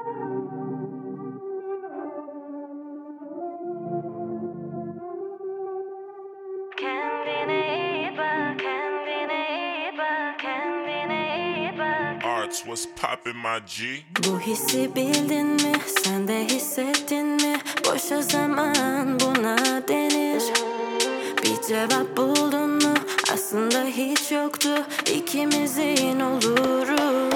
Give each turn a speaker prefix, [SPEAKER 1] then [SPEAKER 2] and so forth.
[SPEAKER 1] Kendine iyi bak, kendine iyi bak, kendine iyi bak.
[SPEAKER 2] Arts, what's poppin' my G?
[SPEAKER 1] Bu hissi bildin mi? Sen de hissettin mi? Boşa zaman buna denir. Bir cevap buldun mu? Aslında hiç yoktu. İkimizin oluruz.